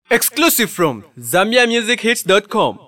Exclusive from ZambiaMusicHits.com.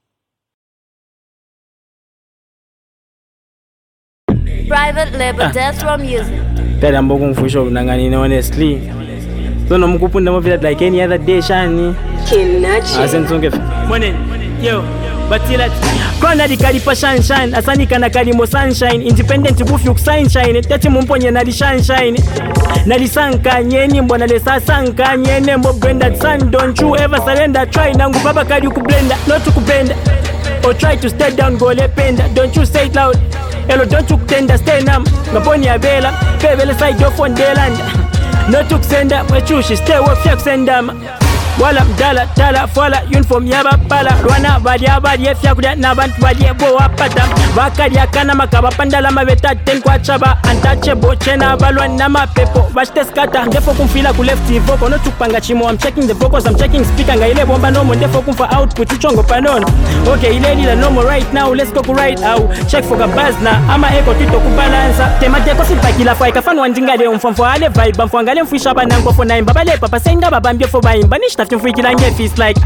Private label Death Row Music. That I'm working for sure, Nangani, honestly. So no mukupunda mo feel like any other day, Shani. Kinachi. Asen songe. Morning, yo. Batila. Kona di kari pa sunshine. Asani kana kari mo sunshine. Independent bufu sunshine. Tati mumponye na di sunshine. Na di sanka nyeni mbona le sasanka nyene mbo Brenda son. Don't you ever surrender. Try nangu baba kari ukublenda, not ukubenda. Or try to stay down, go le penda. Don't you say it loud. Hello, don't you tender, stay nam. Ngaponi ya bela, pebele side of on deland. No took sender, machushi, stay work, check sendam. Wala mdala, tala, fwala, uniform yaba pala. Rwana, badia, badia, fiakudia, nabantu, badia, boa, pata. Vakari ya kana makaba, pandala, maveta, ten kwa chaba. Untouchable, chena, balwa, nama, pepo. Vashte skata, ndefo kumfila ku lefty vocal. No tukpanga chimo, I'm checking the vocals, I'm checking speaker. Nga ile bomba nomo, ndefo kumfa output, uchongo panon. Okay, ile lila nomo right now, let's go right out. Check for buzz na, ama eko tito kubalansa. Temate ko sipakila fwa, ikafanu wanjingale, umfamfo ale vibe. Mfwangale mfwisha banango for nine. Babale papa, senda babambia for baimba. Nishta freaking and get it's like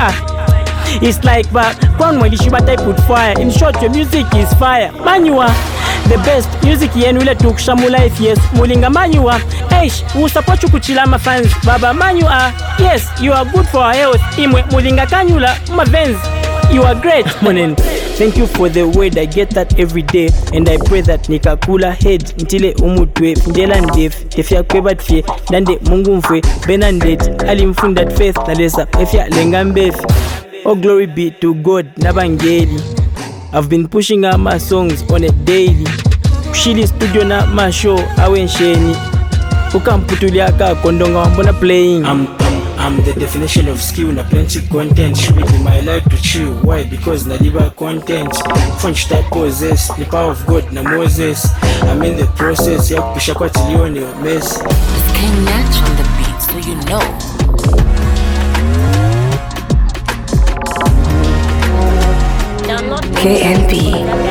it's like but one when you but I put fire. In short, your music is fire. Manua the best music yenule took shamu life, yes. Mulinga manua. Eish, who support you kuchila my fans. Baba manua. Yes, you are good for our health. Imwe mulinga kanyula my fans. You are great, monen. Thank you for the word, I get that every day. And I pray that nikakula head ntile umutwe ndela ndef efya kwebat fie nande mungu mfwe benandet alimfundat faith nalesa efya lengambef. Oh glory be to God nabangeli. I've been pushing out my songs on a daily. Kushili studio na my show awensheni ukamputulia ka kondonga wambona playing. I'm the definition of skill na plenty content. Shooting my life to chill. Why? Because na deliver content. Funch type possess the power of God na Moses. I'm in the process. Ya kupisha kwa tilioni wa mess. It's Kinachi on the beat, so you know. KNB.